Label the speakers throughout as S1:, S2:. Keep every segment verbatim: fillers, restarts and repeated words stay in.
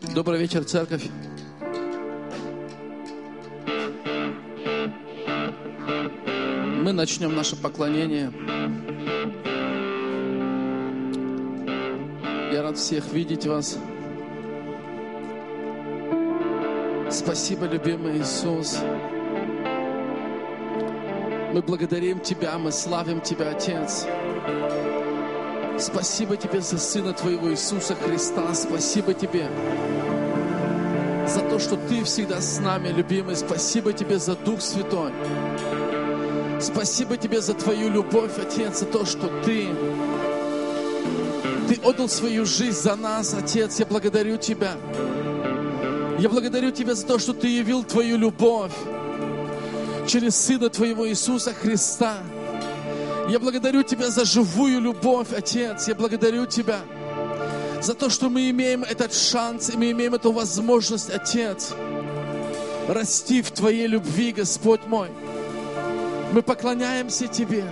S1: Добрый вечер, церковь. Мы начнем наше поклонение. Я рад всех видеть вас. Спасибо, любимый Иисус. Мы благодарим Тебя, мы славим Тебя, Отец. Спасибо Тебе за Сына Твоего Иисуса Христа. Спасибо Тебе за то, что Ты всегда с нами, любимый. Спасибо Тебе за Дух Святой. Спасибо Тебе за Твою любовь, Отец, за то, что Ты, Ты отдал свою жизнь за нас, Отец. Я благодарю Тебя. Я благодарю Тебя за то, что Ты явил Твою любовь через Сына Твоего Иисуса Христа. Я благодарю Тебя за живую любовь, Отец. Я благодарю Тебя за то, что мы имеем этот шанс, и мы имеем эту возможность, Отец, расти в Твоей любви, Господь мой. Мы поклоняемся Тебе.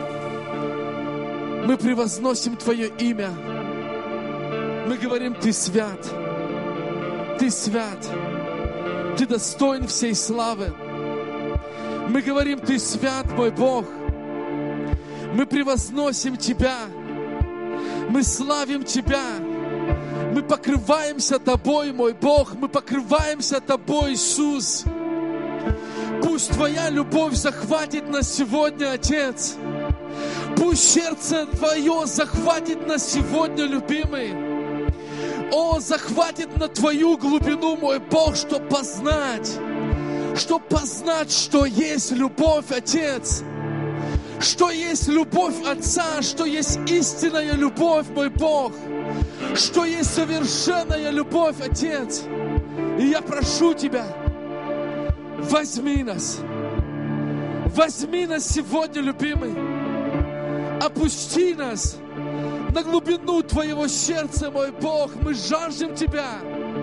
S1: Мы превозносим Твое имя. Мы говорим, Ты свят. Ты свят. Ты достоин всей славы. Мы говорим, Ты свят, мой Бог. Мы превозносим Тебя. Мы славим Тебя. Мы покрываемся Тобой, мой Бог. Мы покрываемся Тобой, Иисус. Пусть Твоя любовь захватит нас сегодня, Отец. Пусть сердце Твое захватит нас сегодня, любимый. О, захватит на Твою глубину, мой Бог, чтобы познать, чтобы познать, что есть любовь, Отец. Что есть любовь Отца, что есть истинная любовь, мой Бог. Что есть совершенная любовь, Отец. И я прошу Тебя, возьми нас. Возьми нас сегодня, любимый. Опусти нас на глубину Твоего сердца, мой Бог. Мы жаждем Тебя.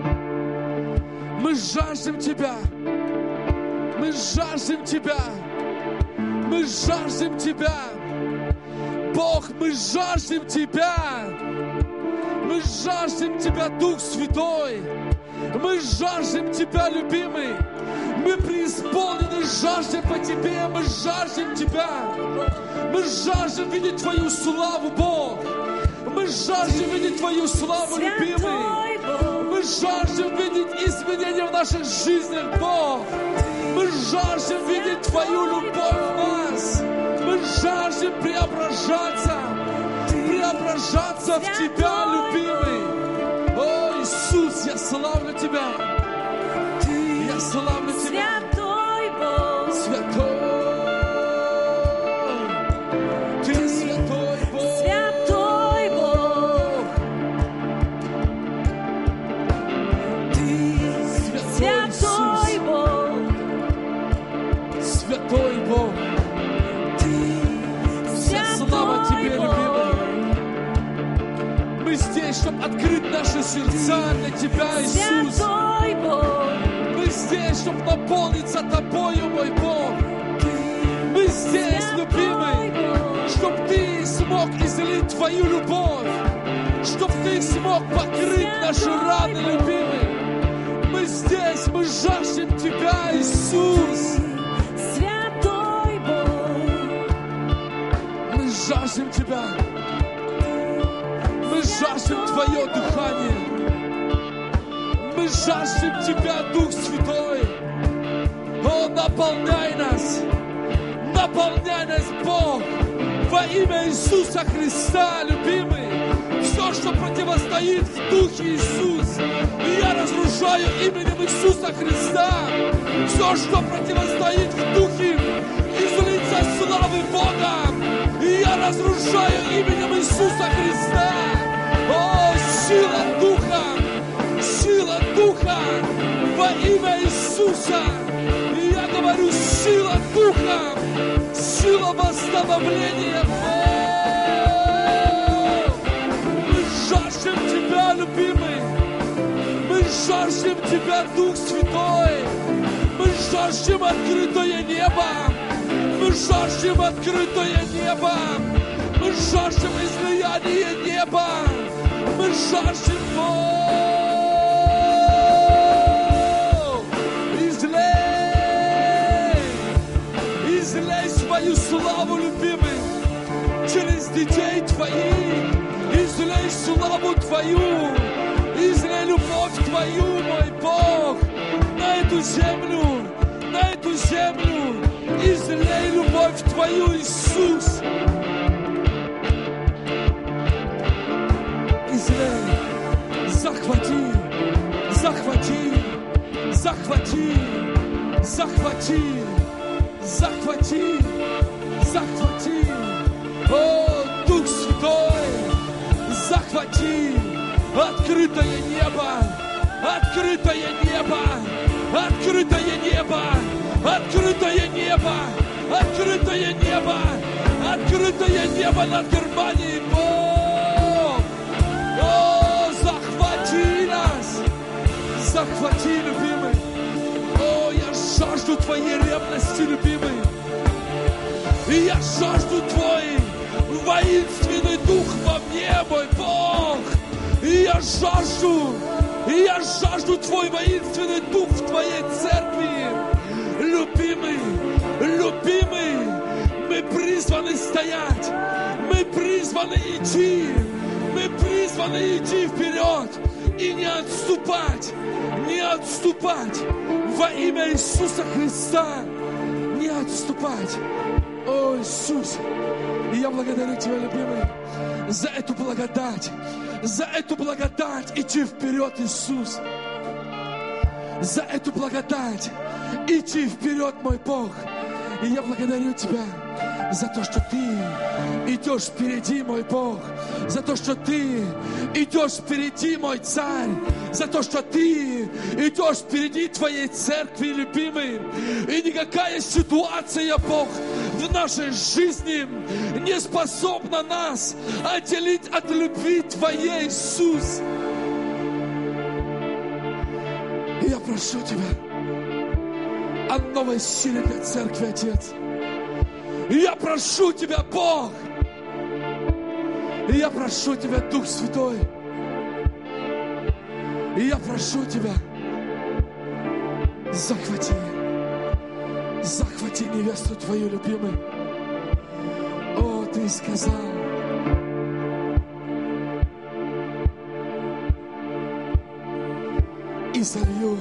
S1: Мы жаждем Тебя. Мы жаждем Тебя. Мы жаждем Тебя. Бог, мы жаждем Тебя. Мы жаждем Тебя, Дух Святой. Мы жаждем Тебя, любимый. Мы преисполнены жаждем по Тебе. Мы жаждем Тебя. Мы жаждем видеть Твою славу, Бог. Мы жаждем видеть Твою славу, любимый. Мы жаждем видеть изменения в наших жизнях, Бог. Мы жаждем видеть Твою любовь в нас. Мы жаждем преображаться. Преображаться в Тебя, любимый. О, Иисус, я славлю Тебя. Я славлю Тебя. Святой Бог. Святой. Ты святой Бог. Святой Бог. Ты святой Бог. Святой Бог. Вся слава Тебе, любимый. Мы здесь, чтобы открыть наши сердца для Тебя, Иисус. Мы здесь, чтобы наполниться Тобою, мой Бог. Мы здесь, любимый, чтобы Ты смог излить Твою любовь, чтобы Ты смог покрыть наши раны, любимый. Мы здесь, мы жаждем Тебя, Иисус. Святой Бог. Мы жаждем Тебя. Мы жаждем Твое дыхание. Мы жаждем Тебя, Дух Святой. О, наполняй нас. Наполняй нас, Бог. Во имя Иисуса Христа, любимый. Все, что противостоит в Духе Иисус, я разрушаю именем Иисуса Христа. Все, что противостоит в Духе, излиться славы Бога, я разрушаю именем Иисуса Христа. О, сила Духа, сила Духа во имя Иисуса. И я говорю, сила Духа, сила восстановления. О, мы жаждем Тебя, любимый. Мы жаждем Тебя, Дух Святой. Мы жаждем открытое небо. Мы жаждем открытое небо. Мы жаждем излияния неба. Мы жаждем Бога. детей Твоих. Излей славу Твою, излей любовь Твою, мой Бог, на эту землю, на эту землю. Излей любовь Твою, Иисус. Излей, захвати, захвати, захвати, захвати, захвати, захвати. О, Дух Святой, захвати открытое небо, открытое небо, открытое небо, открытое небо, открытое небо, открытое небо над Германией, Бог. О, захвати нас, захвати, любимый. О, я жажду Твоей ревности, любимый. И я жажду Твой воинственный дух во мне, мой Бог. И я жажду, и я жажду Твой воинственный дух в Твоей церкви. Любимый, любимый, мы призваны стоять, мы призваны идти, мы призваны идти вперед и не отступать, не отступать во имя Иисуса Христа, не отступать. О, Иисус, и я благодарю Тебя, любимый, за эту благодать, за эту благодать идти вперед, Иисус, за эту благодать идти вперед, мой Бог. И я благодарю Тебя за то, что Ты идешь впереди, мой Бог, за то, что Ты идешь впереди, мой Царь, за то, что Ты идешь впереди Твоей церкви, любимый. И никакая ситуация, Бог, в нашей жизни не способна нас отделить от любви Твоей, Иисус. И я прошу Тебя о новой силе для церкви, Отец. И я прошу Тебя, Бог, и я прошу Тебя, Дух Святой, и я прошу Тебя, захвати, захвати невесту Твою, любимый. О, Ты сказал, и залью,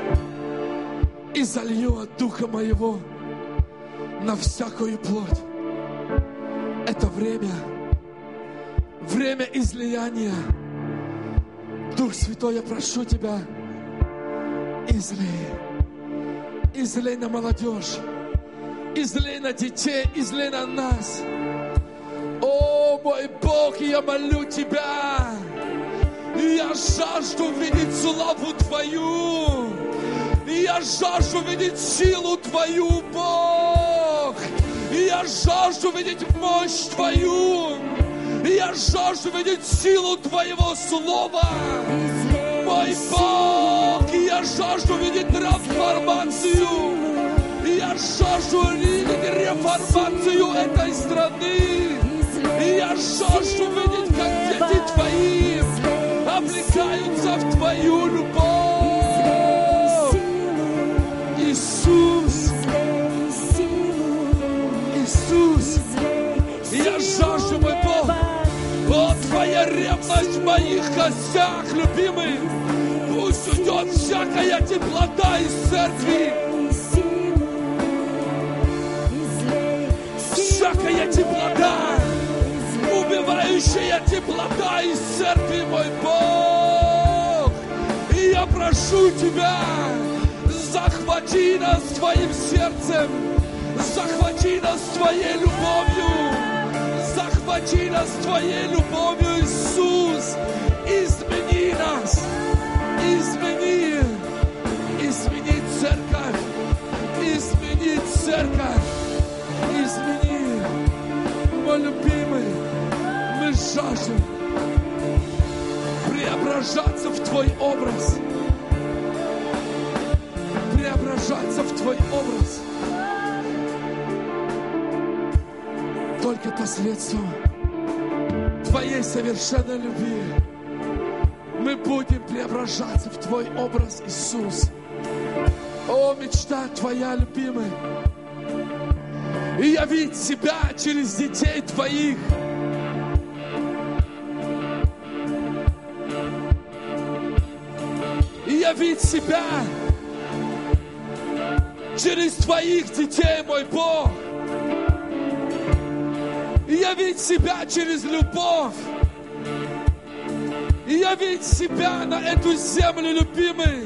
S1: и залью от Духа Моего на всякую плоть. Это время, время излияния. Дух Святой, я прошу Тебя, излей, излей на молодежь, излей на детей, излей на нас. О, мой Бог, я молю Тебя, я жажду видеть славу Твою, я жажду видеть силу Твою, Бог, я жажду видеть мощь Твою, я жажду видеть силу Твоего Слова, мой Бог, я жажду видеть трансформацию, я жажду видеть реформацию этой страны, я жажду видеть, как дети Твои облекаются в Твою любовь. Иисус, Иисус, я жажду, мой Бог, о, Твоя ревность в моих костях, любимый, пусть уйдет всякая теплота из церкви, всякая теплота, убивающая теплота из церкви, мой Бог, и я прошу Тебя, захвати нас Твоим сердцем, захвати нас Твоей любовью, захвати нас Твоей любовью, Иисус, измени нас, измени, измени церковь, измени церковь, измени, мой любимый, мы жаждем преображаться в Твой образ, преображаться в Твой образ. Только посредством Твоей совершенной любви мы будем преображаться в Твой образ, Иисус. О, мечта Твоя, любимая, и явить себя через детей Твоих, явить себя через Твоих детей, мой Бог. Явить себя через любовь. Явить себя на эту землю, любимый.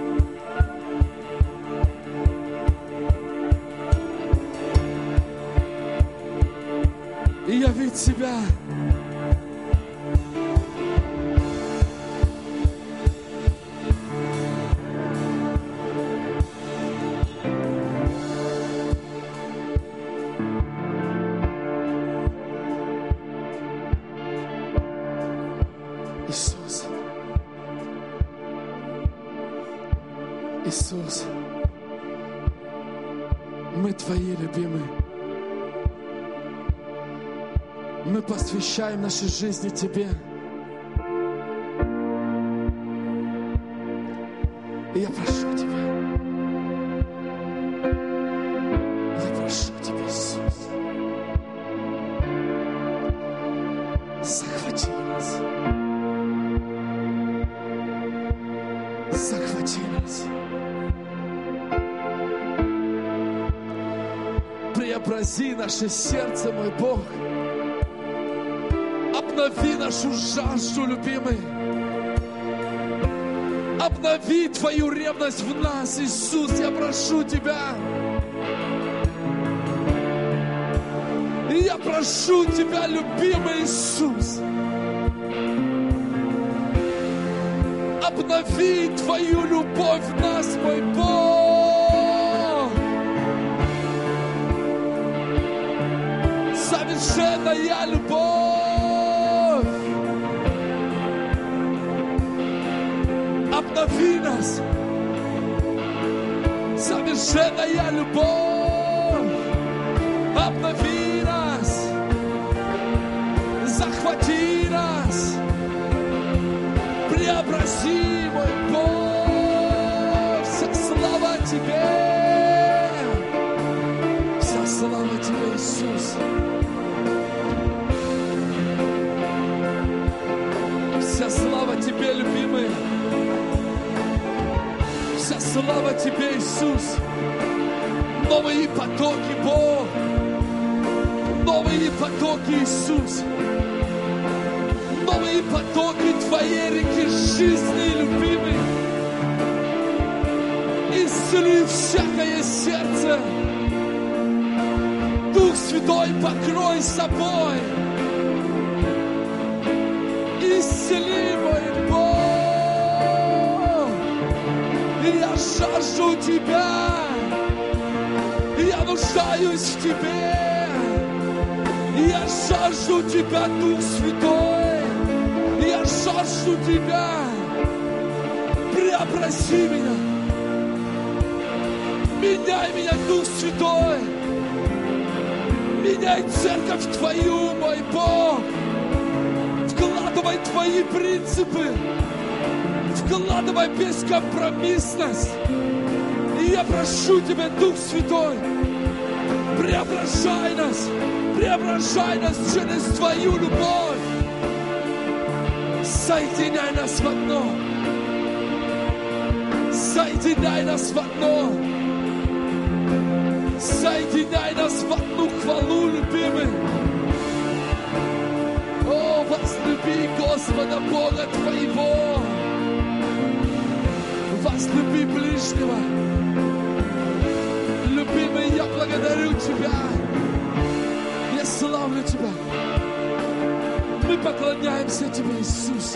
S1: И явить себя. Иисус. Иисус. Мы Твои любимые. Мы посвящаем наши жизни Тебе. И я прошу Тебя. Я прошу Тебя, Иисус. Захвати нас. Захвати нас. Преобрази наше сердце, мой Бог. Обнови нашу жажду, любимый. Обнови Твою ревность в нас, Иисус, я прошу Тебя. И я прошу Тебя, любимый Иисус, обнови Твою любовь в нас, мой Бог. Совершенная любовь. Обнови нас. Совершенная любовь. Обнови нас. Захвати нас. Преобрази, мой Бог. Вся слава Тебе. Вся слава Тебе, Иисус. Вся слава Тебе, любимый. Вся слава Тебе, Иисус. Новые потоки, Бог. Новые потоки, Иисус. Новые потоки Твоей реки жизни, любимый. Исцели всякое сердце. Дух Святой, покрой собой. Исцели, мой Бог. Я жажду Тебя. Я нуждаюсь в Тебе. Я жажду Тебя, Дух Святой. Я жажду Тебя. Преобрази меня. Меняй меня, Дух Святой. Меняй церковь Твою, мой Бог. Вкладывай Твои принципы. Вкладывай бескомпромиссность. И я прошу Тебя, Дух Святой, преображай нас. Преображай нас через Твою любовь. Соединяй нас в одно. Соединяй нас в одно. Соединяй нас в одну хвалу, любимый. О, возлюби Господа Бога Твоего. Возлюби ближнего. Любимый, я благодарю Тебя. Я славлю Тебя. Мы поклоняемся Тебе, Иисус.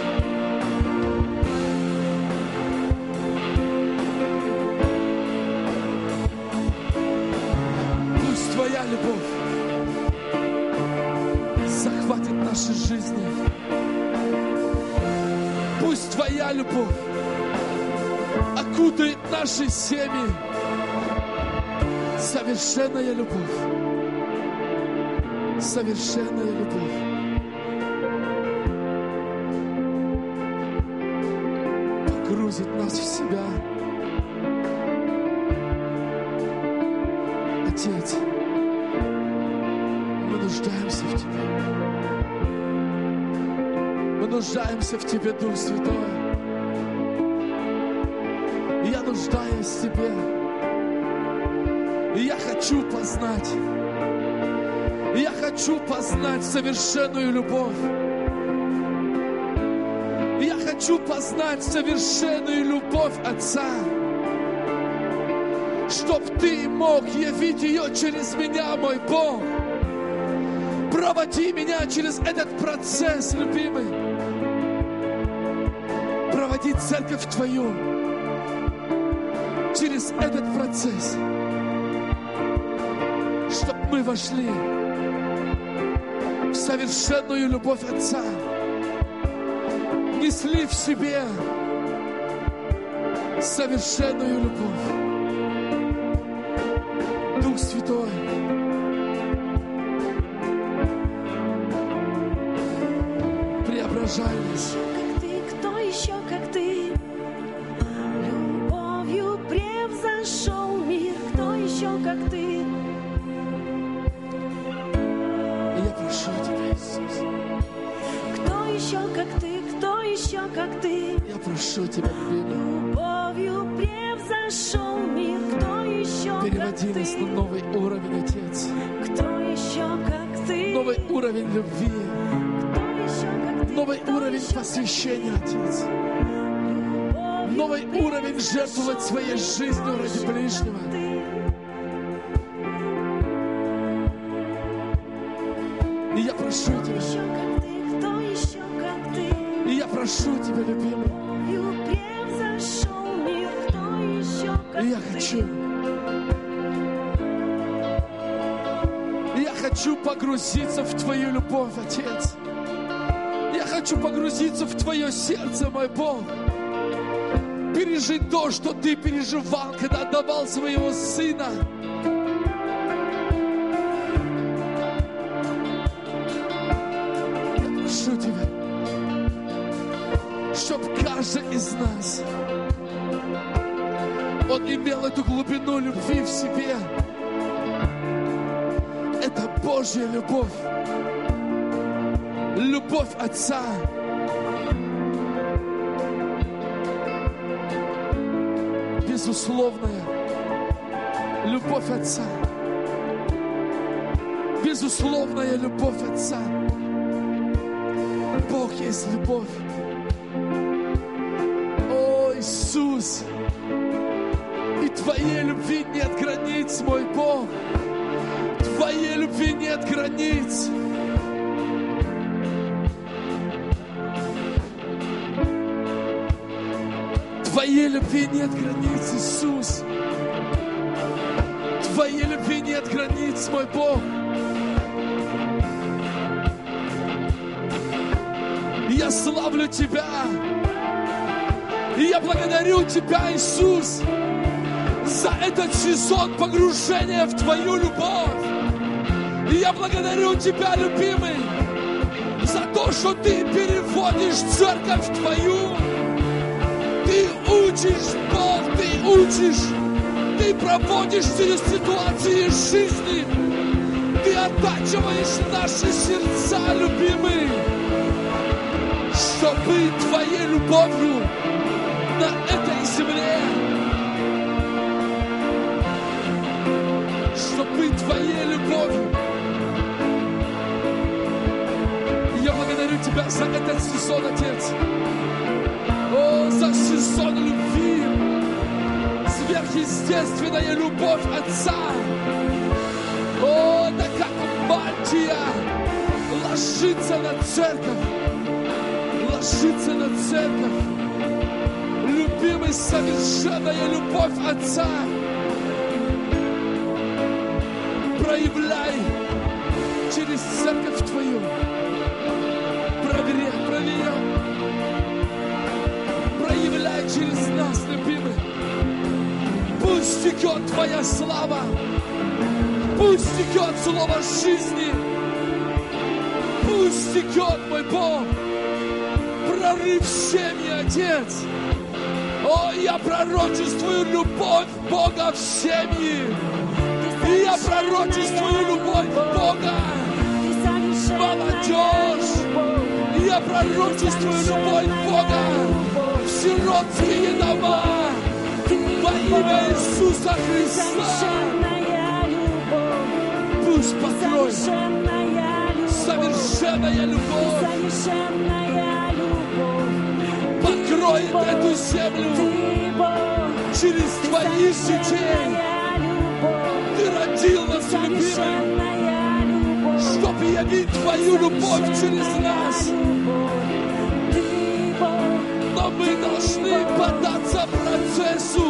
S1: Пусть Твоя любовь захватит наши жизни. Пусть Твоя любовь окутает наши семьи. Совершенная любовь. Совершенная любовь. Погрузит нас в себя. Отец, мы нуждаемся в Тебе. Мы нуждаемся в Тебе, Дух Святой. нуждаюсь в Тебе. И я хочу познать, и я хочу познать совершенную любовь. И я хочу познать совершенную любовь Отца, чтоб Ты мог явить ее через меня, мой Бог. Проводи меня через этот процесс, любимый. Проводи церковь Твою через этот процесс, чтоб мы вошли в совершенную любовь Отца, несли в себе совершенную любовь. Дух Святой, преображай нас.
S2: Кто еще, как Ты? Любовью превзошел мир. Кто еще, как Ты?
S1: Я прошу Тебя, Иисус.
S2: Кто еще, как Ты? Кто еще, как Ты?
S1: Я прошу Тебя, любимый.
S2: Любовью превзошел мир. Кто еще, как
S1: Переводи
S2: Ты?
S1: нас на новый уровень, Отец.
S2: Кто еще, как Ты?
S1: Новый уровень любви.
S2: Кто еще, как Ты?
S1: Новый
S2: Кто
S1: уровень
S2: еще, как
S1: посвящения, Отец.
S2: Любовью
S1: Новый уровень жертвовать своей жизнью ради ближнего. И я прошу Тебя,
S2: еще, как Ты? Кто еще, как Ты?
S1: и я прошу Тебя, любимый,
S2: Любовью превзошел мир. Кто еще, как
S1: и я
S2: Ты?
S1: хочу, и я хочу погрузиться в Твою любовь, Отец. Я хочу погрузиться в Твое сердце, мой Бог. Пережить то, что Ты переживал, когда отдавал своего Сына. Я прошу Тебя, чтоб каждый из нас, он имел эту глубину любви в себе. Это Божья любовь. Любовь Отца. Безусловная любовь Отца. Безусловная любовь Отца. Бог есть любовь. О, Иисус! И Твоей любви нет границ, мой Бог. Твоей любви нет границ. Твоей любви нет границ, Иисус. Твоей любви нет границ, мой Бог. Я славлю Тебя. И я благодарю Тебя, Иисус, за этот сезон погружения в Твою любовь. И я благодарю Тебя, любимый, за то, что Ты переводишь церковь Твою. Ты учишь, Бог, Ты учишь. Ты проводишь через ситуации жизни. Ты оттачиваешь наши сердца, любимый, чтобы Твоей любовью на этой земле, чтобы Твоей любовью. Я благодарю Тебя за этот сезон, Отец. О, за сезон любви, сверхъестественная любовь Отца. О, да как мантия ложится на церковь, ложится на церковь. Любимый, совершенная любовь Отца. Проявляй через церковь Твою. Проверяй, проверяй. Проявляй через нас, любимый. Пусть текет Твоя слава. Пусть текет слово жизни. Пусть текет, мой Бог. Прорыв семьи, Отец. О, я пророчествую любовь Бога в семьи. И я пророчествую любовь Бога в молодежь. И я пророчествую любовь Бога в сиротские дома. Во имя Иисуса Христа.
S2: Совершенная любовь.
S1: Пусть покроет
S2: Совершенная любовь.
S1: совершенная любовь.
S2: Совершенная любовь.
S1: Покроет эту землю
S2: Ты Бог.
S1: через Твоих детей.
S2: Совершенная любовь.
S1: Ты родил нас, любимый,
S2: Совершенная любовь.
S1: чтобы явить Твою любовь через нас.
S2: Ты Бог.
S1: Но мы должны поддаться процессу.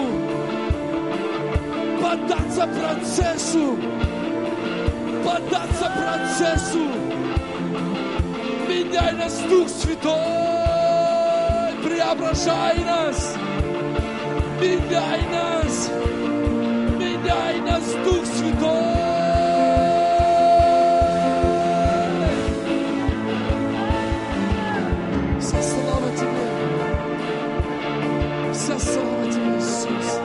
S1: Поддаться процессу. Поддаться процессу. Меняй нас, Дух Святой. Преображай нас. Меняй нас. Меняй нас, Дух Святой. Вся слава Тебе. Вся слава Тебе, Иисус.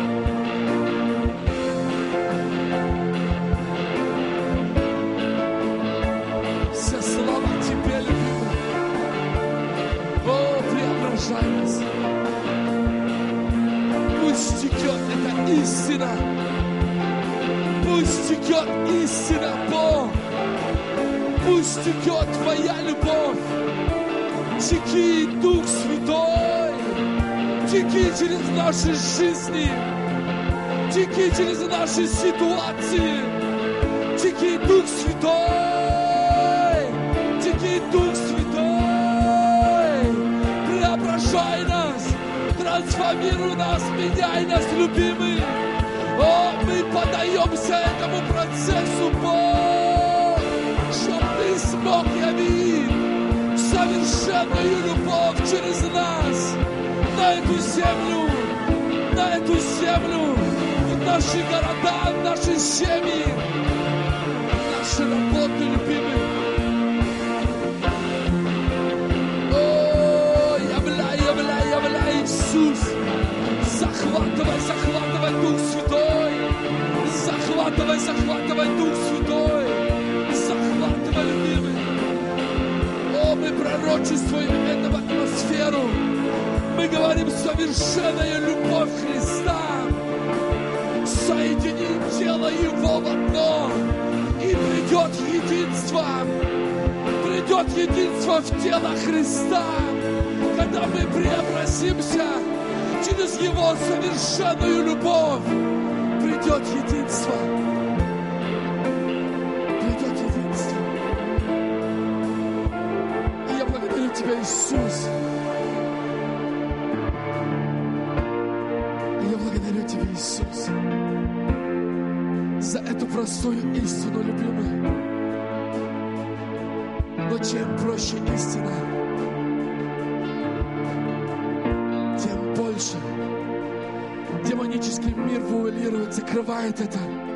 S1: Вся слава Тебе, любимый. О, преображай нас. Пусть текет эта истина. Пусть текет истина, Бог. Пусть текет Твоя любовь. Теки, Дух Святой. Теки через наши жизни. Теки через наши ситуации. Теки, Дух Святой. Теки, Дух Святой. Преображай нас. Трансформируй нас. Меняй нас, любимый. О, мы подаемся этому процессу, Бог, чтобы Ты смог явить совершенную любовь через нас на эту землю, на эту землю, в наши города, в наши семьи, в наши работы, любимые. О, являй, являй, являй, Иисус. Захватывай, захватывай, Дух Святой. Захватывай, захватывай, Дух Святой. Захватывай, любимый. О, мы пророчествуем эту атмосферу. Мы говорим, совершенная любовь Христа соединит тело Его в одно. И придет единство. Придет единство в тело Христа. Когда мы преобразимся через Его совершенную любовь, придет единство. Придет единство. И я благодарю Тебя, Иисус. И я благодарю Тебя, Иисус, за эту простую истину, любимый. Но чем проще истина, тем больше демонический мир вуалирует, закрывает это.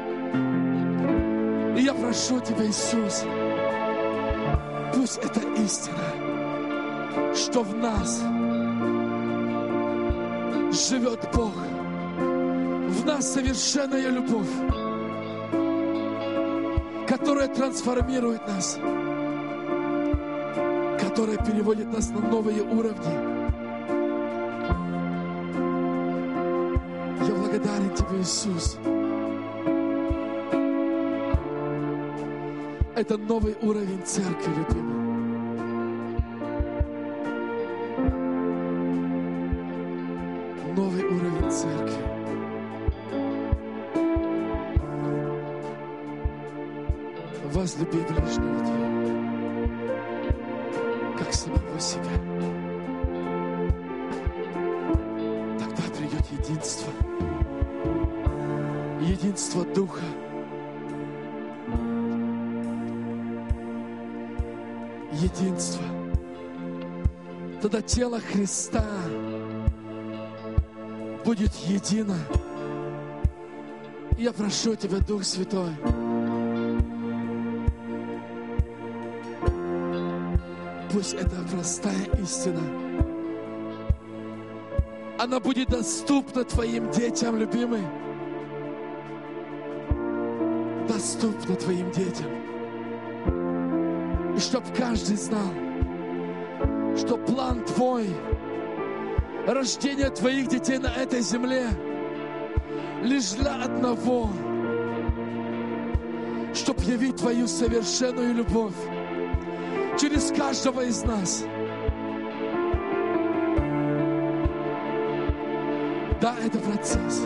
S1: И я прошу Тебя, Иисус, пусть эта истина, что в нас живет Бог, в нас совершенная любовь, которая трансформирует нас, которая переводит нас на новые уровни. Я благодарен Тебе, Иисус. Это новый уровень церкви, любимый. Новый уровень церкви. Возлюби ближнего твоего, как самого себя. Тогда придет единство. Единство Духа. Единство. Тогда тело Христа будет едино. Я прошу Тебя, Дух Святой, пусть эта простая истина, она будет доступна Твоим детям, любимый. Доступна Твоим детям. И чтоб каждый знал, что план Твой, рождение Твоих детей на этой земле, лишь для одного, чтобы явить Твою совершенную любовь через каждого из нас. Да, это процесс.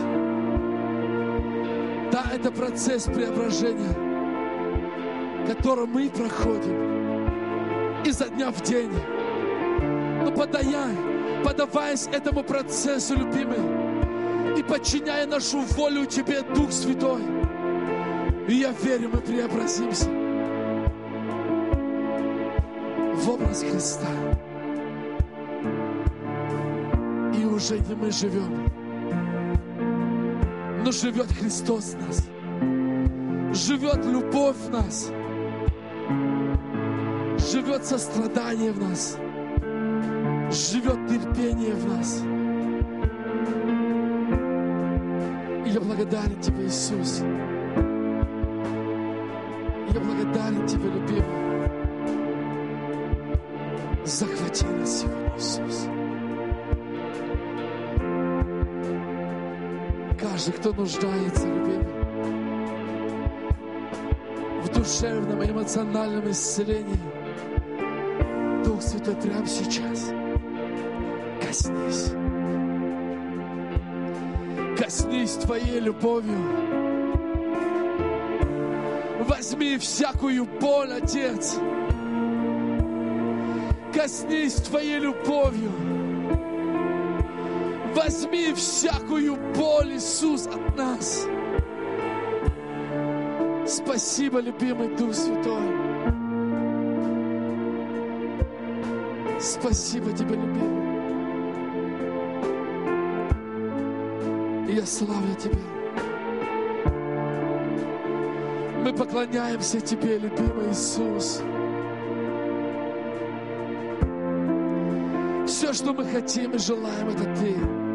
S1: Да, это процесс преображения, который мы проходим изо дня в день. Но подаясь, подаваясь этому процессу, любимый, и подчиняя нашу волю Тебе, Дух Святой, и я верю, мы преобразимся в образ Христа. И уже не мы живем, но живет Христос в нас. Живет любовь в нас. Живет сострадание в нас. Живет терпение в нас. И я благодарен Тебе, Иисус. Я благодарен Тебе, любимый. Захвати нас сегодня, Иисус. Каждый, кто нуждается, любимый, в душевном и эмоциональном исцелении, Дух Святой, прямо сейчас коснись. Коснись Твоей любовью. Возьми всякую боль, Отец. Коснись Твоей любовью. Возьми всякую боль, Иисус, от нас. Спасибо, любимый Дух Святой. Спасибо Тебе, любимый. И я славлю Тебя. Мы поклоняемся Тебе, любимый Иисус. Все, что мы хотим и желаем, это Ты.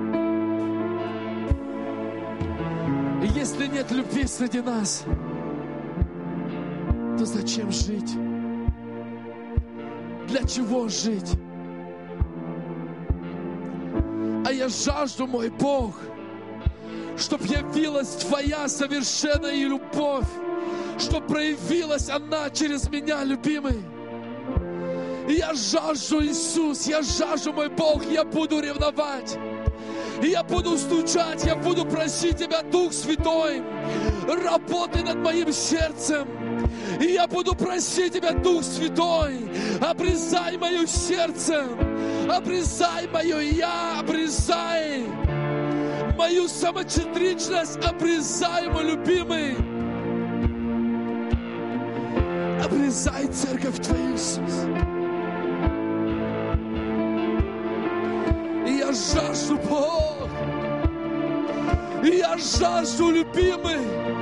S1: И если нет любви среди нас, то зачем жить? Для чего жить? А я жажду, мой Бог, чтоб явилась Твоя совершенная любовь, чтоб проявилась она через меня, любимый. И я жажду, Иисус, я жажду, мой Бог, я буду ревновать. И я буду стучать, я буду просить Тебя, Дух Святой, работай над моим сердцем. И я буду просить Тебя, Дух Святой, обрезай мое сердце, обрезай мое я, обрезай мою самоцентричность, обрезай, мой любимый. Обрезай церковь Твою, Иисус. И я жажду, Бог, и я жажду, любимый,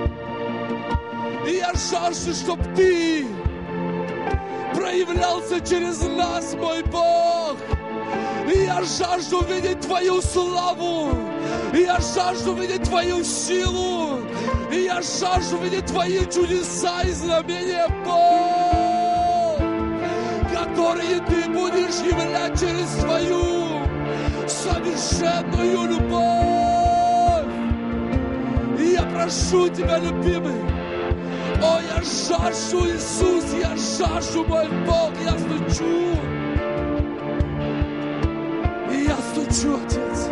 S1: и я жажду, чтоб Ты проявлялся через нас, мой Бог. И я жажду видеть Твою славу, и я жажду видеть Твою силу, и я жажду видеть Твои чудеса и знамения, Бог, которые Ты будешь являть через Твою совершенную любовь. И я прошу Тебя, любимый, о, я жажду, Иисус, я жажду, мой Бог, я стучу. И я стучу, Отец.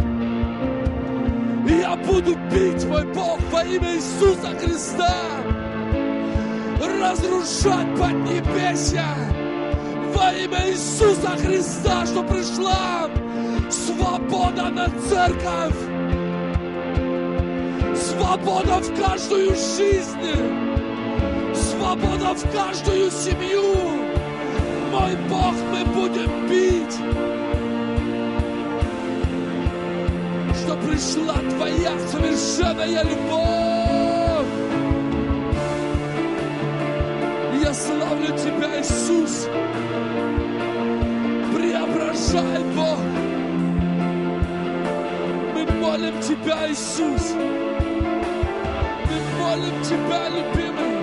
S1: И я буду бить, мой Бог, во имя Иисуса Христа. Разрушать поднебесья во имя Иисуса Христа, что пришла свобода на церковь. Свобода в каждую жизнь. Свобода в каждую семью. Мой Бог, мы будем бить, что пришла Твоя совершенная любовь. Я славлю Тебя, Иисус. Преображай, Бог. Мы молим Тебя, Иисус. Мы молим Тебя, любимый.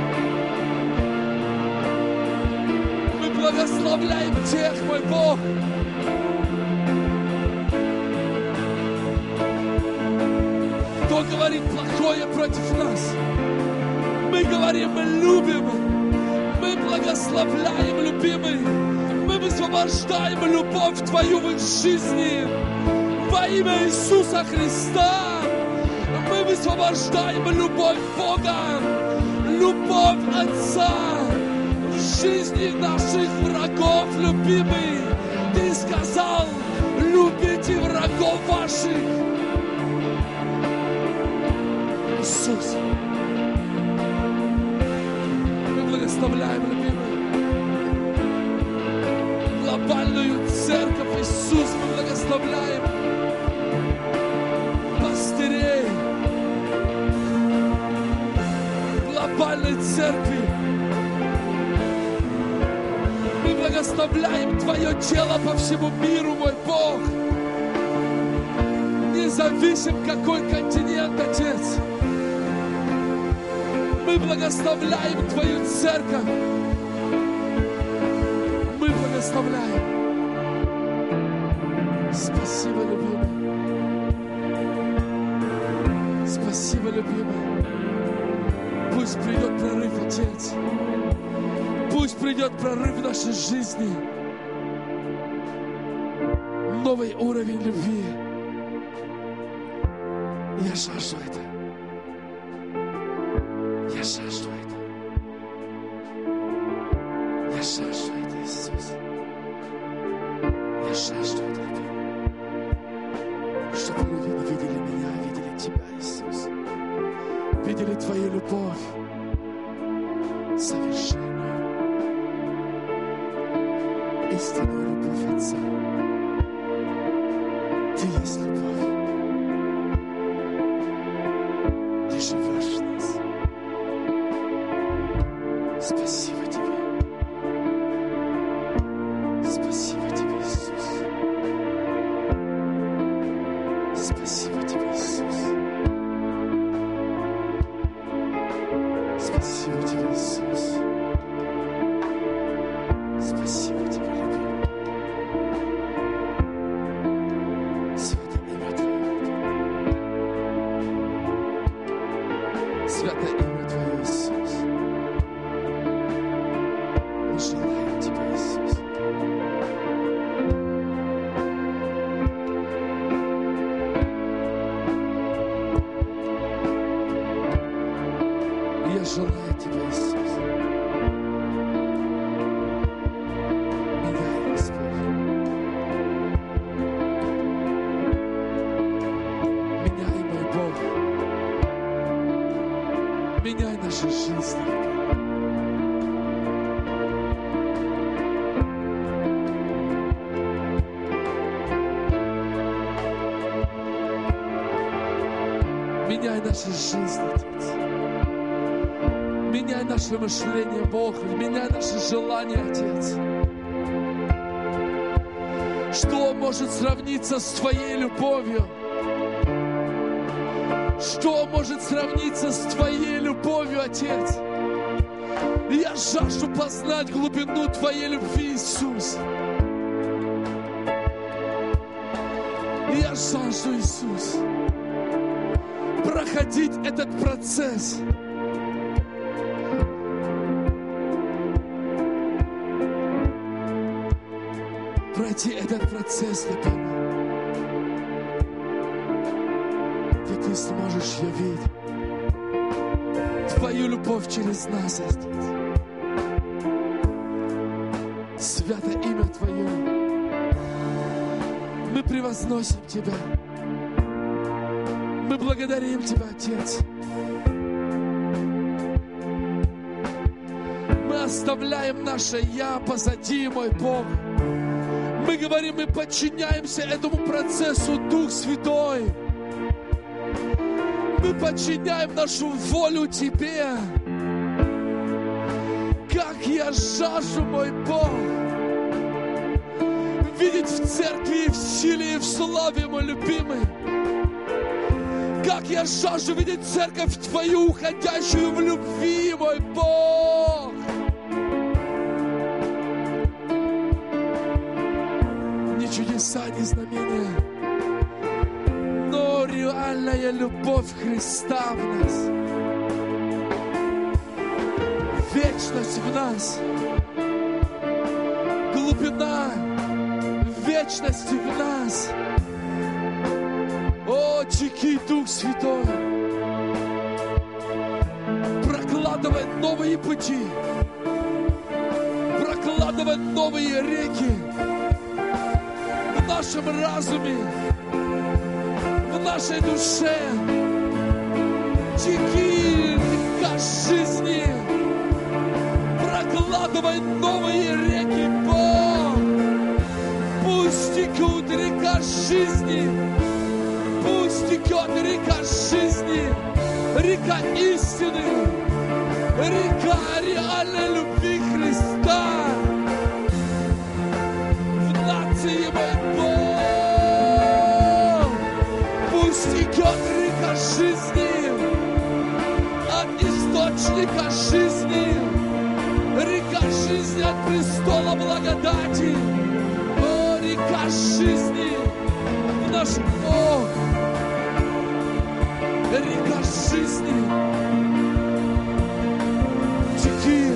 S1: Мы благословляем Тех, мой Бог, кто кто говорит плохое против нас. Мы говорим, мы любим, мы благословляем, любимый. Мы высвобождаем любовь Твою в их жизни. Во имя Иисуса Христа мы высвобождаем любовь Бога, любовь Отца в жизни наших врагов, любимый. Ты сказал, любите врагов ваших. Иисус, мы благословляем, любимый, глобальную церковь. Иисус, мы благословляем пастырей глобальной церкви. Мы благословляем Твое тело по всему миру, мой Бог. Независим, какой континент, Отец. Мы благословляем Твою церковь. Мы благословляем. Спасибо, любимый. Спасибо, любимый. Пусть придет прорыв, Отец. Пусть придет прорыв в нашей жизни. Новый уровень любви. Я жажду это. Я жажду это. Я жажду это, Иисус. Я жажду это, любимый. Чтобы люди не видели меня, а видели Тебя, Иисус. Видели Твою любовь совершенную, истинную любовь Отца. Ты есть любовь. Ты живешь в нас. Спасибо Тебе. Спасибо Тебе, Иисус. Спасибо Тебе, Иисус. Спасибо Тебе, Иисус. Спасибо Тебе, любимый. Святое имя Твое. Святое имя Твое, Иисус. Мы желаем Тебя, Иисус. Я желаю Тебя, Иисус. Меняй, Господь. Меняй, мой Бог. Меняй наши жизни. Меняй наши жизни, Отец. Меняй наше мышление, Бог. Меняй наши желания, Отец. Что может сравниться с Твоей любовью? Что может сравниться с Твоей любовью, Отец? Я жажду познать глубину Твоей любви, Иисус. Я жажду, Иисус, проходить этот процесс. Пройти этот процесс, любимый. Где Ты сможешь явить Твою любовь через нас, Отец. Святое имя Твое. Мы превозносим Тебя. Мы благодарим Тебя, Отец. Мы оставляем наше «я» позади, мой Бог. Мы говорим, мы подчиняемся этому процессу, Дух Святой. Мы подчиняем нашу волю Тебе. Как я жажду, мой Бог, видеть в церкви, и в силе, и в славе, мой любимый. Как я жажду видеть церковь Твою, уходящую в любви, мой Бог. Не чудеса, не знамения, но реальность реальная любовь Христа в нас. Вечность в нас. Глубина вечности в нас. О, теки, Дух Святой, прокладывай новые пути, прокладывай новые реки в нашем разуме, в нашей душе. Теки река жизни, прокладывай новые реки, Бог. Пусть текут река жизни, пусть текет река жизни, река истины, река реальной любви Христа в нации мой Бог. Пусть текет река жизни от источника жизни, река жизни от престола благодати. О, река жизни в наш Бог, река жизни. Теки,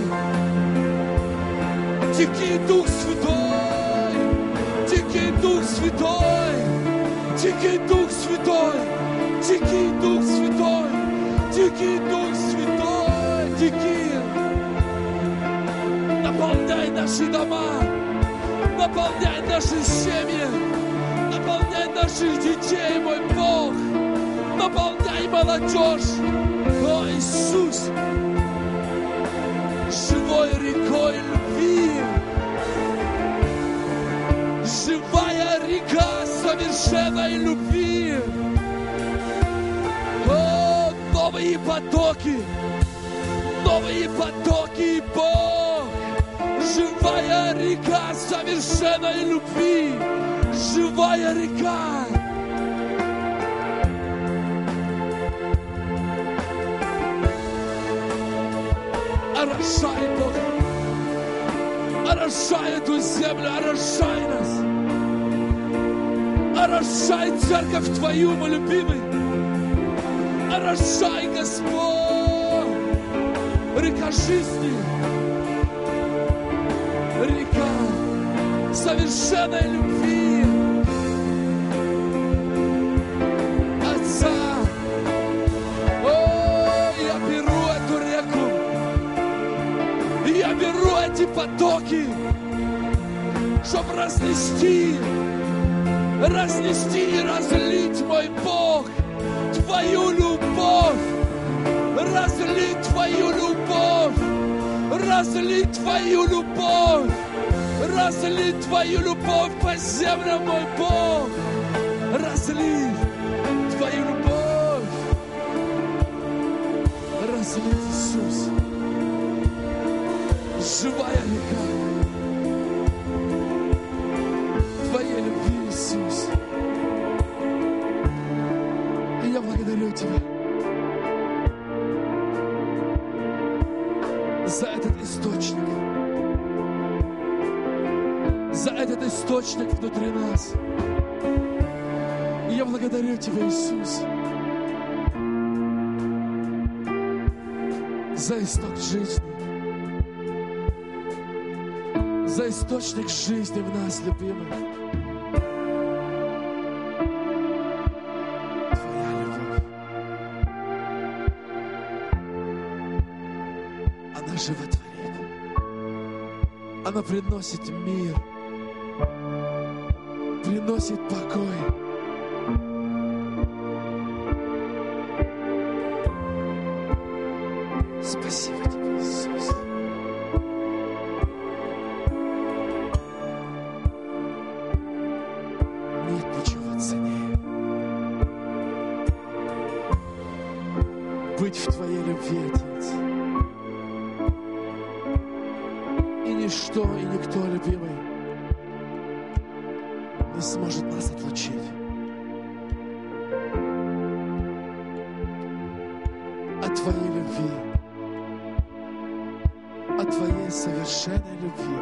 S1: теки, Дух Святой, теки, Дух Святой, теки, Дух Святой, теки, Дух Святой, теки, Дух Святой, теки. Наполняй наши дома, наполняй наши семьи, наполняй наших детей, мой Бог, наполняй молодежь. О, Иисус, живой рекой любви, живая река совершенной любви. О, новые потоки, новые потоки, Бог, живая река совершенной любви, живая река. Орошай, Бог, орошай эту землю, орошай нас, орошай церковь Твою, мой любимый, орошай, Господь, река жизни, река совершенной любви Отца. О, я беру эту реку, я беру эти потоки, чтобы разнести, разнести и разлить, мой Бог, Твою любовь, разлить Твою любовь, разлить Твою любовь, разлить Твою любовь по землям, мой Бог, разлить Твою любовь, разлить, Иисус. Живая река Твоей любви, Иисус. И я благодарю Тебя за этот источник, за этот источник внутри нас. И я благодарю Тебя, Иисус, за исток жизни, за источник жизни в нас, любимый. Твоя любовь, она животворит, она приносит мир, приносит покой. Спасибо Тебе, Иисус. Быть в Твоей любви, Отец. И ничто, и никто, любимый, не сможет нас отлучить от Твоей любви, от Твоей совершенной любви.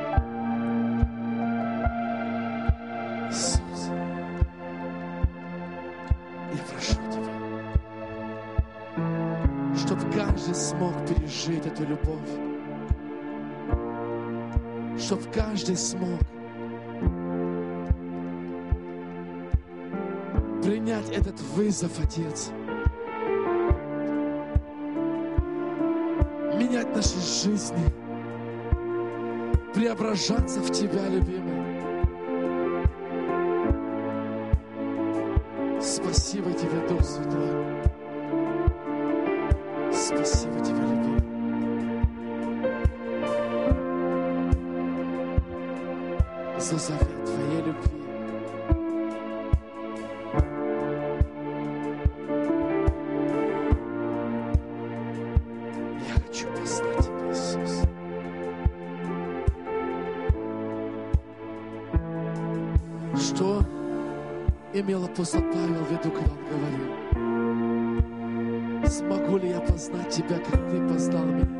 S1: Иисус, каждый смог пережить эту любовь. Чтоб каждый смог принять этот вызов, Отец. Менять наши жизни. Преображаться в Тебя, любимый. Спасибо Тебе, Дух Святой. Спасибо Тебе, любимый. За завет Твоей любви. Я хочу познать Тебя, Иисус. Что имел апостол Павел в виду, когда он говорил: смогу ли я познать Тебя, как Ты познал меня?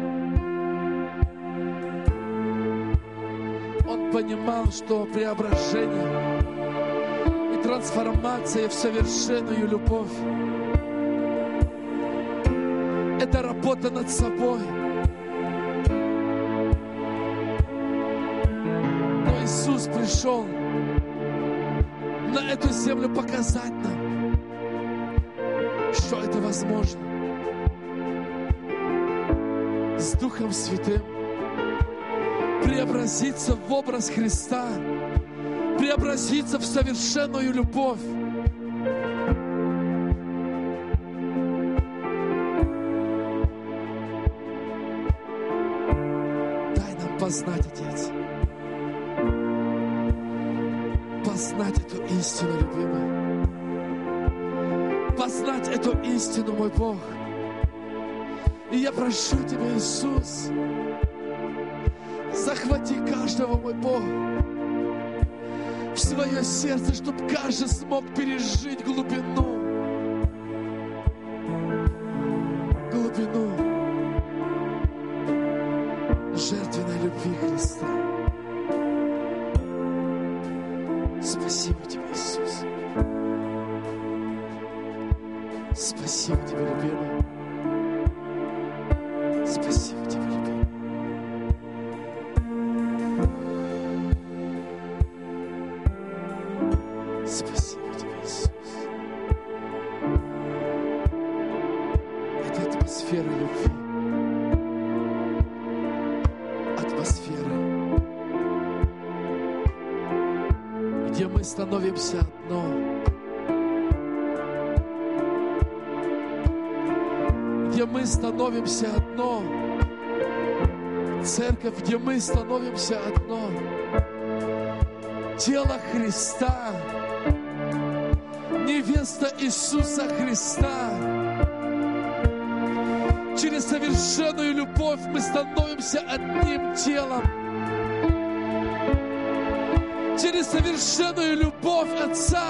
S1: Он понимал, что преображение и трансформация в совершенную любовь — это работа над собой. Но Иисус пришел на эту землю показать нам, что это возможно. С Духом Святым преобразиться в образ Христа, преобразиться в совершенную любовь. Дай нам познать, Отец, познать эту истину, любимый. Познать эту истину, мой Бог. И я прошу Тебя, Иисус, захвати каждого, мой Бог, в свое сердце, чтобы каждый смог пережить глубину, глубину жертвенной любви Христа. Спасибо Тебе, Иисус. Спасибо Тебе, любимый. Спасибо Тебе, любимый. Спасибо Тебе, Иисус. Это атмосфера любви. Атмосфера, где мы становимся одно. Где мы становимся одно. Церковь, где мы становимся одно. Тело Христа. Невеста Иисуса Христа. Через совершенную любовь мы становимся одним телом. Через совершенную любовь Отца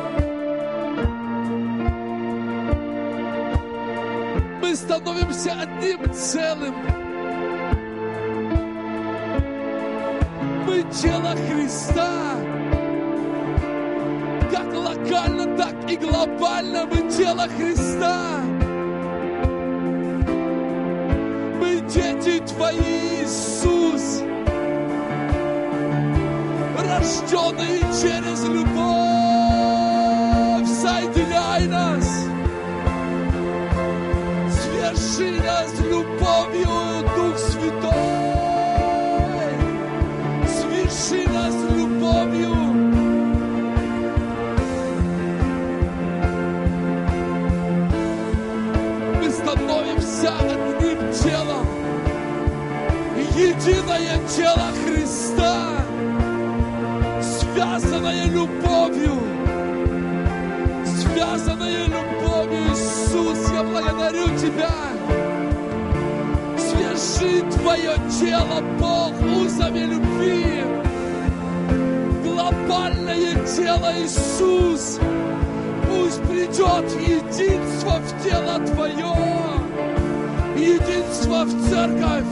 S1: мы становимся одним целым. Мы тело Христа. Как локально, так и глобально мы тело Христа. Мы дети Твои, Иисус, рожденные через любовь. Соединяй нас. Сверши нас любовью, Дух Святой. Сверши нас любовью. Мы становимся одним телом. Единое тело Христа, связанное любовью. Связанное любовью, Иисус, я благодарю Тебя. Свяжи Твое тело, Бог, узами любви. Глобальное тело, Иисус, пусть придет единство в тело Твое, единство в церковь.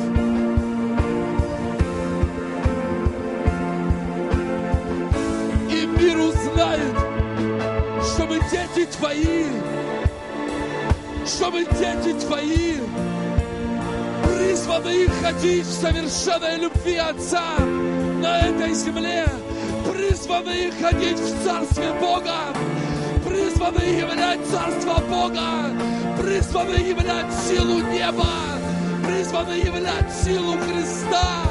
S1: И мир узнает, что мы дети Твои, что мы дети Твои, призваны ходить в совершенной любви Отца на этой земле, призваны ходить в Царстве Бога, призваны являть Царство Бога, призваны являть силу неба, призваны являть силу Христа,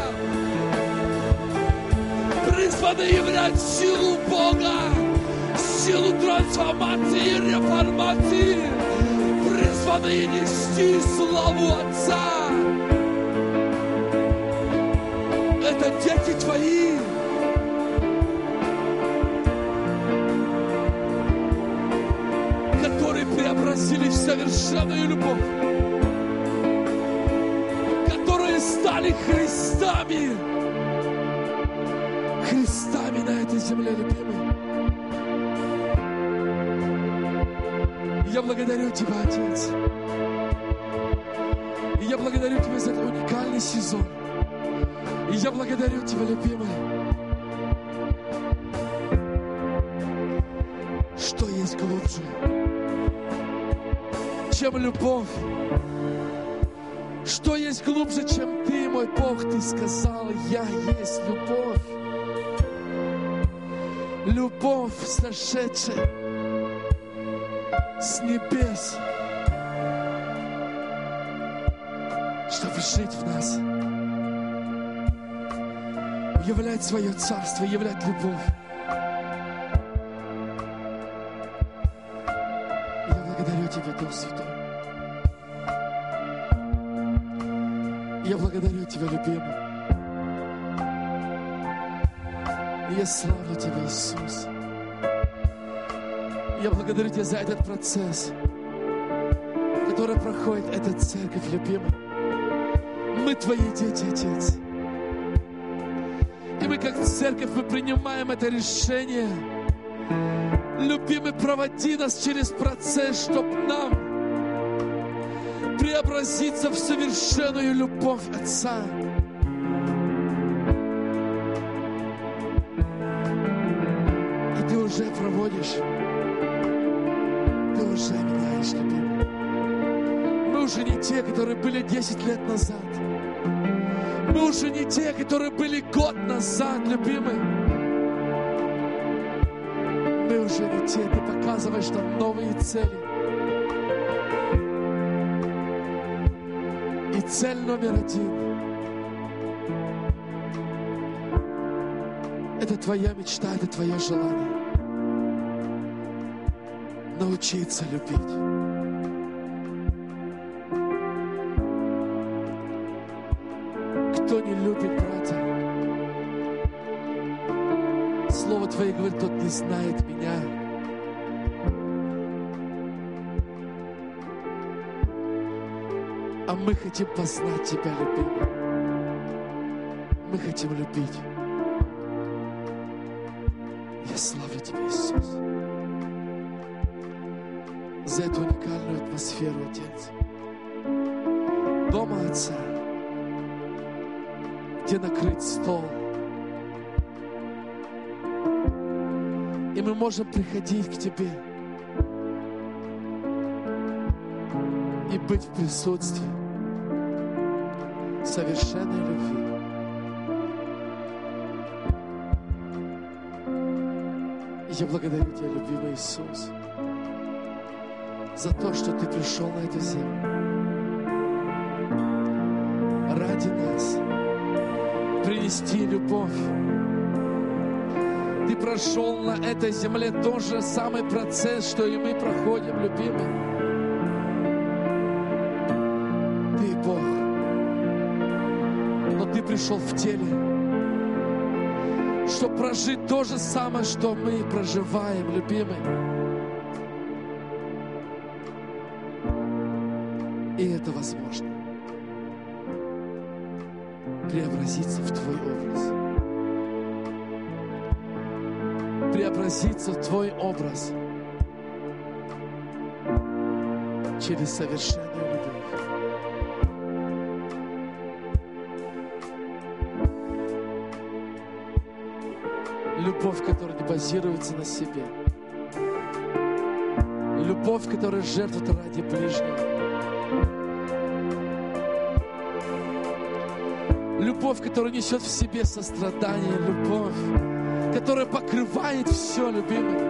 S1: призваны являть силу Бога, силу трансформации и реформации, призваны нести славу Отца. Это дети Твои. Которые преобразились в совершенную любовь. Которые стали Христами. Христами на этой земле, любимый. Я благодарю Тебя, Отец. И я благодарю Тебя за этот уникальный сезон. И я благодарю Тебя, любимый. Что есть глубже, чем любовь? Что есть глубже, чем Ты, мой Бог? Ты сказал, я есть любовь. Любовь, сошедшая с небес, чтобы жить в нас, являть свое царство, являть любовь. Я благодарю Тебя, Дух Святой. Я благодарю Тебя, любимый. Я славлю Тебя, Иисус. Я благодарю Тебя за этот процесс, который проходит эта церковь, любимый. Мы Твои дети, Отец. И мы, как церковь, мы принимаем это решение. Любимый, проводи нас через процесс, чтобы нам преобразиться в совершенную любовь Отца. И Ты уже проводишь. Ты уже меняешь, любимый. Мы уже не те, которые были десять лет назад. Мы уже не те, которые были год назад, любимый. Мы уже не те. Ты показываешь нам новые цели. И цель номер один — это Твоя мечта, это Твое желание. Научиться любить. Кто не любит брата, Слово Твое говорит, тот не знает Меня. А мы хотим познать Тебя, любимый. Мы хотим любить. Я славлю Тебя, Иисус, за эту уникальную атмосферу, Отец. Дома Отца, где накрыт стол. И мы можем приходить к Тебе и быть в присутствии совершенной любви. И я благодарю Тебя, любимый Иисус, за то, что Ты пришел на эту землю ради нас, принести любовь. Ты прошел на этой земле тот же самый процесс, что и мы проходим, любимый. Ты Бог, но Ты пришел в теле, чтобы прожить то же самое, что мы проживаем, любимый. И это возможно. Преобразиться в Твой образ. Преобразиться в Твой образ через совершенную любовь. Любовь, которая не базируется на себе. Любовь, которая жертвует ради ближнего. Любовь, которая несет в себе сострадание. Любовь, которая покрывает все, любимый.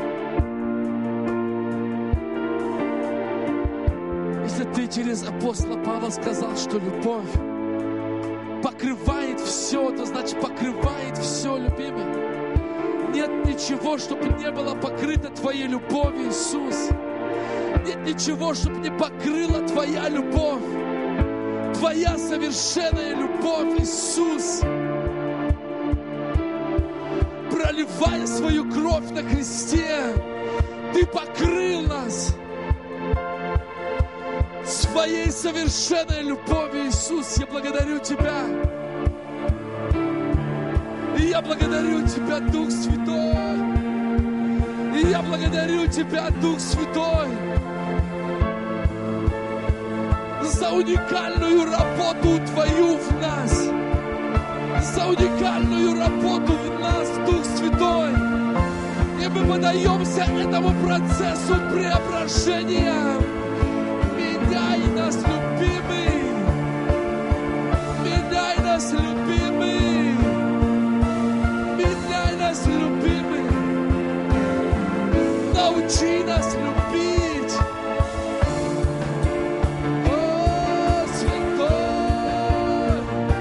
S1: Если ты через апостола Павла сказал, что любовь покрывает все, то значит покрывает все, любимый. Нет ничего, чтобы не было покрыто Твоей любовью, Иисус. Нет ничего, чтобы не покрыла Твоя любовь. Твоя совершенная любовь, Иисус. Проливая свою кровь на кресте, Ты покрыл нас своей совершенной любовью, Иисус. Я благодарю Тебя. И я благодарю Тебя, Дух Святой. И я благодарю Тебя, Дух Святой, за уникальную работу Твою в нас. За уникальную работу в нас, Дух Святой. И мы подаемся этому процессу преображения. Меняй нас, любимый. Меняй нас, любимый. Меняй нас, любимый. Научи нас любить. О, Святой,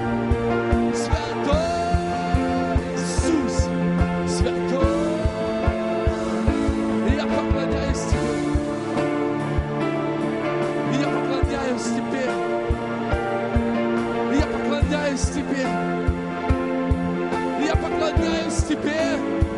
S1: Святой Иисус, Святой. И я поклоняюсь Тебе. И я поклоняюсь Тебе. И я поклоняюсь Тебе. И я поклоняюсь Тебе.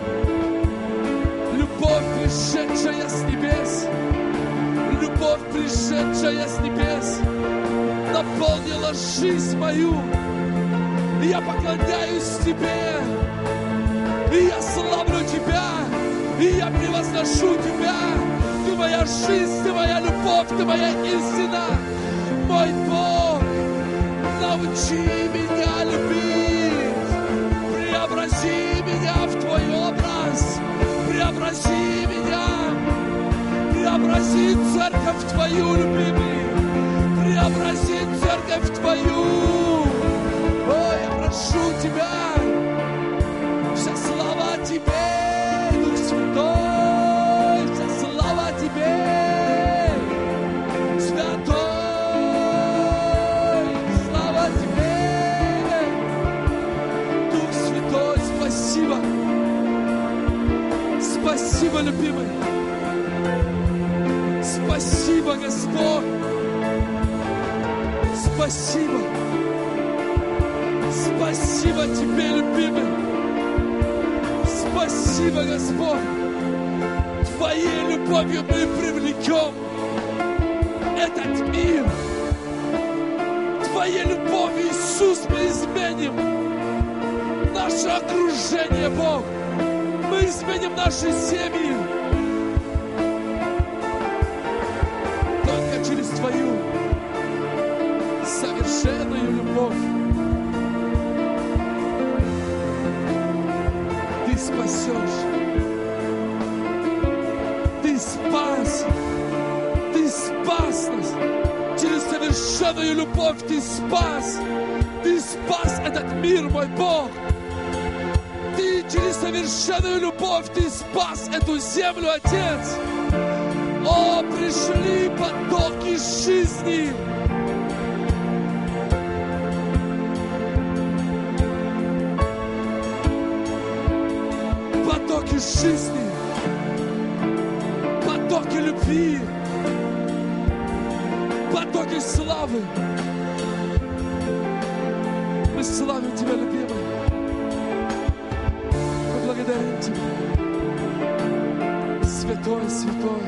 S1: Любовь, пришедшая с небес, любовь, пришедшая с небес, наполнила жизнь мою. И я поклоняюсь Тебе. И я славлю Тебя. И я превозношу Тебя. Ты моя жизнь, Ты моя любовь, Ты моя истина. Мой Бог, научи меня любить. Преобрази меня в Твой образ. Преобрази меня. Преобрази церковь Твою, любимый. Преобрази церковь Твою. О, я прошу Тебя. Вся слава Тебе, Дух Святой. Вся слава Тебе, Святой. Слава Тебе, Дух Святой. Спасибо. Спасибо, любимый. Спасибо, Господь. Спасибо. Спасибо Тебе, любимый. Спасибо, Господь. Твоей любовью мы привлекем этот мир. Твоей любовью, Иисус, мы изменим наше окружение, Бог. Мы изменим наши семьи. Только через Твою совершенную любовь Ты спасешь. Ты спас. Ты спас нас. Через совершенную любовь Ты спас. Ты спас этот мир, мой Бог. Ты через совершенную любовь Ты спас эту землю, Отец. О, пришли потоки жизни. Потоки жизни. Потоки любви. Потоки славы. Мы славим Тебя, любимый. Мы благодарим Тебя. Святой, святой.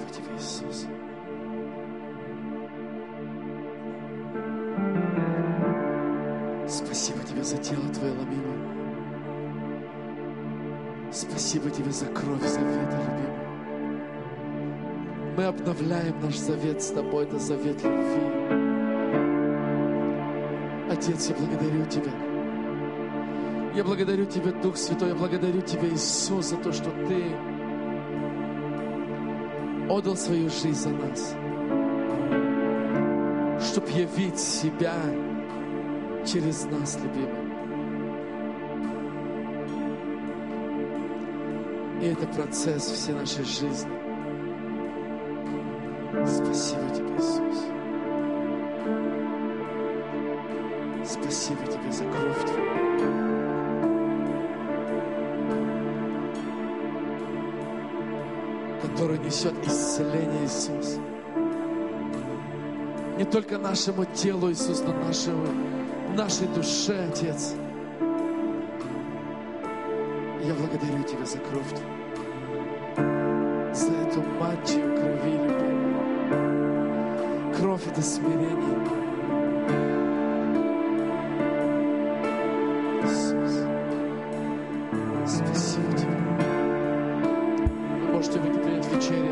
S1: Тебе, Иисус. Спасибо Тебе за тело Твое ломимое. Спасибо Тебе за кровь завета, любимый. Мы обновляем наш завет с Тобой, это завет любви. Отец, я благодарю Тебя. Я благодарю Тебя, Дух Святой, я благодарю Тебя, Иисус, за то, что Ты отдал свою жизнь за нас, чтобы явить себя через нас, любимый. И это процесс всей нашей жизни. Спасибо Тебе, Иисус. Спасибо Тебе за кровь Твою. Которая несет исцеление, Иисус. Не только нашему телу, Иисус, но нашему, нашей душе, Отец. Я благодарю Тебя за кровь Твою, за эту мантию крови, любимый. Кровь — это смирение. Иисус, спасибо Тебе. Вы можете выйти принять вечерю.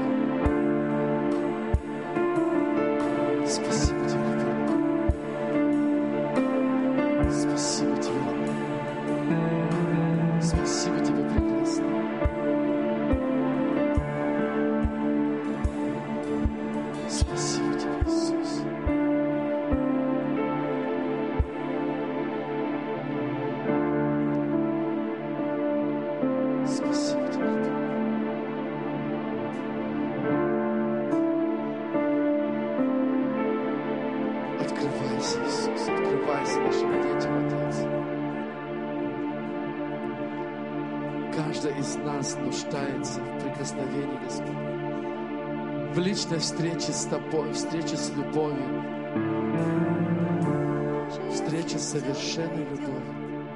S1: Спасибо Тебе, любимый. Спасибо Тебе, родной. Спасибо Тебе, прекрасный. Спасибо Тебе, Иисус. Спасибо Тебе, любимый. Открывайся, Иисус, открывайся нашим детям, Отец. Каждый из нас нуждается в прикосновении, Господь, в личной встрече с Тобой, встрече с любовью, встрече с совершенной любовью.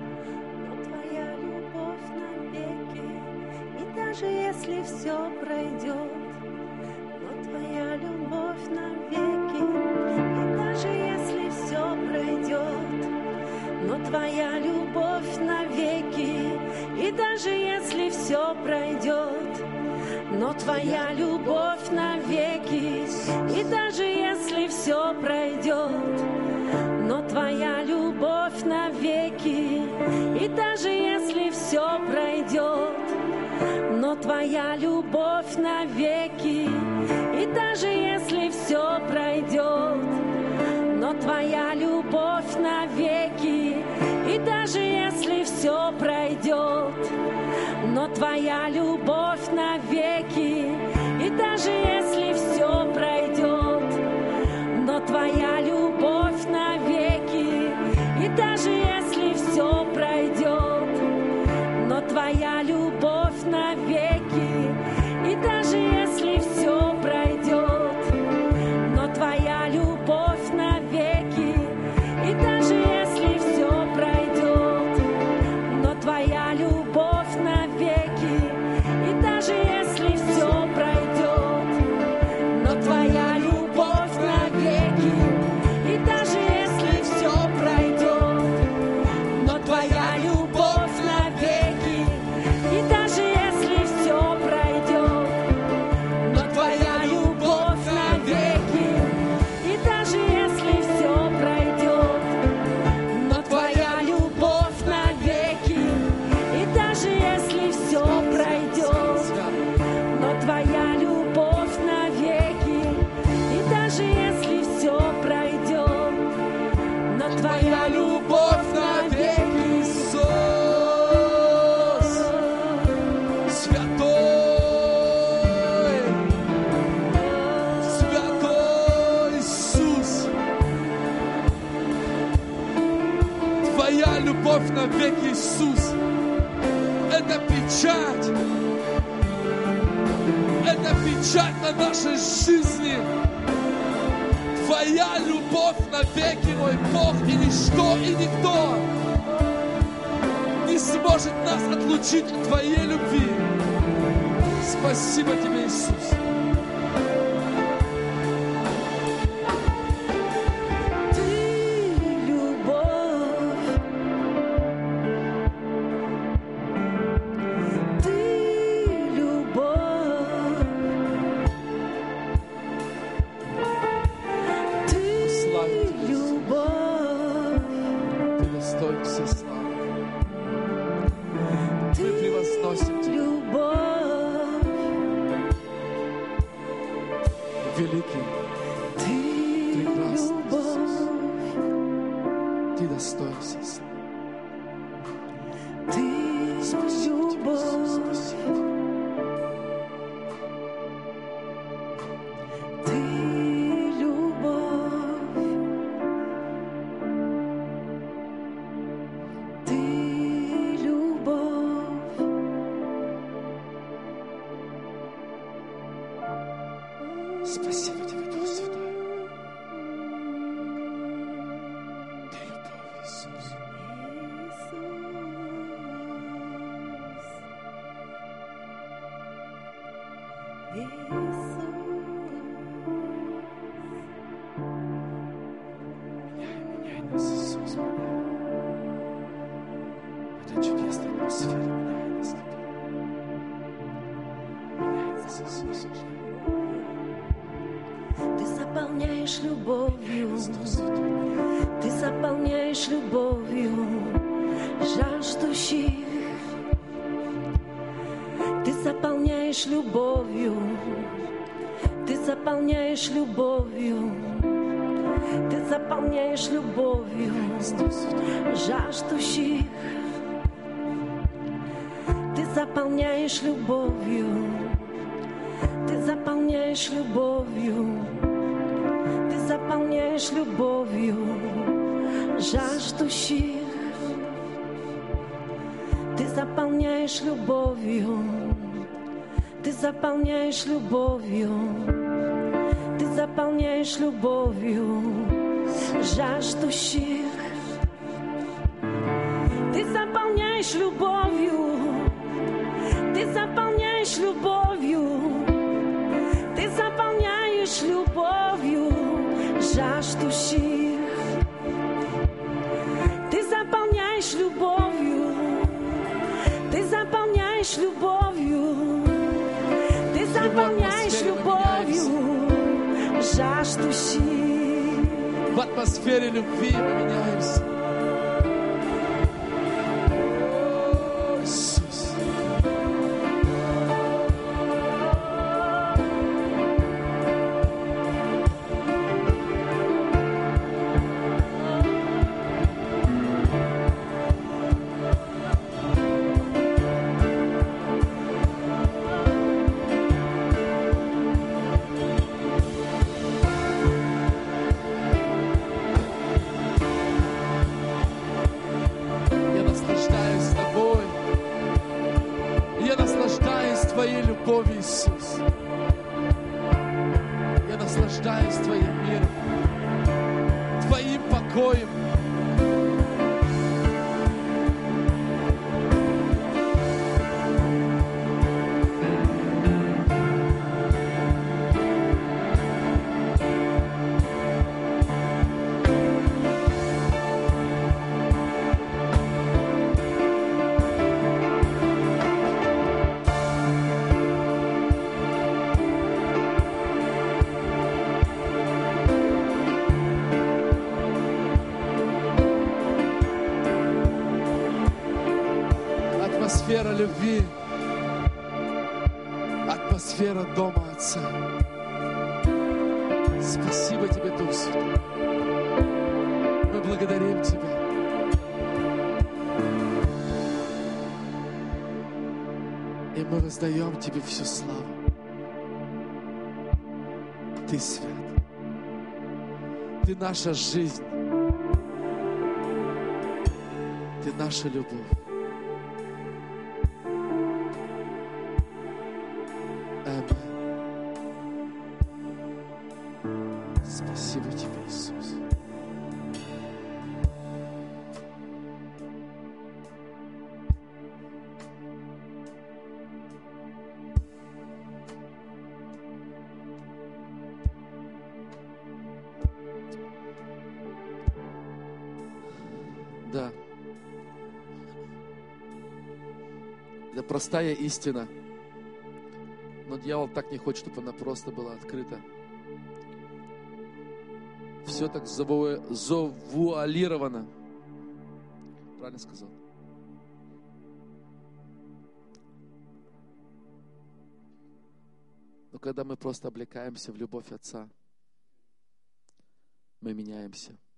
S2: Но Твоя любовь навеки, и даже если все пройдет, но Твоя любовь навеки, и даже если все пройдет, но Твоя любовь навеки, и даже если все пройдет, но Твоя любовь навеки, и даже если все пройдет, но Твоя любовь навеки, и даже если все пройдет, но Твоя любовь навеки, и даже если все пройдет, но Твоя любовь навеки, и даже если все пройдет, но Твоя любовь навеки, и даже если все пройдет, но Твоя любовь навеки, и даже если все пройдет, но Твоя любовь навеки, и даже если все пройдет, но Твоя любовь навеки, и даже если все пройдет, но Твоя любовь навеки, и даже если все пройдет, но Твоя любовь навеки, и даже если все пройдет, но Твоя любовь навеки, и даже если все пройдет, но Твоя любовь навеки, и даже если все пройдет, но Твоя любовь навеки, и даже если все пройдет, но Твоя любовь навеки, и даже если все пройдет, но Твоя любовь навеки,
S1: Иисус, святой, святой Иисус, Твоя любовь навеки, Иисус, это печать, это печать на нашей жизни. Твоя любовь навеки, мой Бог, и ничто, и никто не сможет нас отлучить от Твоей любви. Спасибо Тебе, Иисус. великий,
S2: Ты
S1: прекрасный
S2: любовь,
S1: Иисус. Ты достоин всей славы.
S2: Ты
S1: Спасибо тебе, Иисус,
S2: любовь,
S1: спасибо.
S2: Ты любовь, Ты любовь,
S1: Спасибо тебе, Дух Святой. Ты любовь, Иисус. Меняй нас, Иисус, меняй. В этой чудесной атмосфере меняй нас теперь. Меняй нас, Иисус, меняй.
S2: Ты заполняешь любовью,
S1: Дух Святой, меняй.
S2: Ты заполняешь любовью жаждущих. Ты заполняешь любовью, Ты заполняешь любовью, Ты заполняешь любовью
S1: Дух Святой,
S2: жаждущих. Ты заполняешь любовью, Ты заполняешь любовью, Ты заполняешь любовью жаждущих. Ты заполняешь любовью, Ты заполняешь любовью, Ты заполняешь любовью жаждущих. Ты заполняешь любовью, Ты заполняешь любовью, Ты заполняешь любовью жаждущих. Ты заполняешь любовью, Ты заполняешь любовью, Ты заполняешь любовью жаждущих.
S1: в атмосфере любви мы меняемся. О, Иисус. Я наслаждаюсь тобой. Я наслаждаюсь твоей любовью, Иисус. Я наслаждаюсь твоим миром, твоим покоем. Атмосфера любви, атмосфера дома Отца. Спасибо тебе, Дух Святой. Мы благодарим Тебя. И мы воздаем Тебе всю славу. Ты свят. Ты наша жизнь. Ты наша любовь. Спасибо тебе, Иисус. Да. Это простая истина. Но дьявол так не хочет, чтобы она просто была открыта. Все так заву- завуалировано. Правильно сказал? Но когда мы просто облекаемся в любовь Отца, мы меняемся.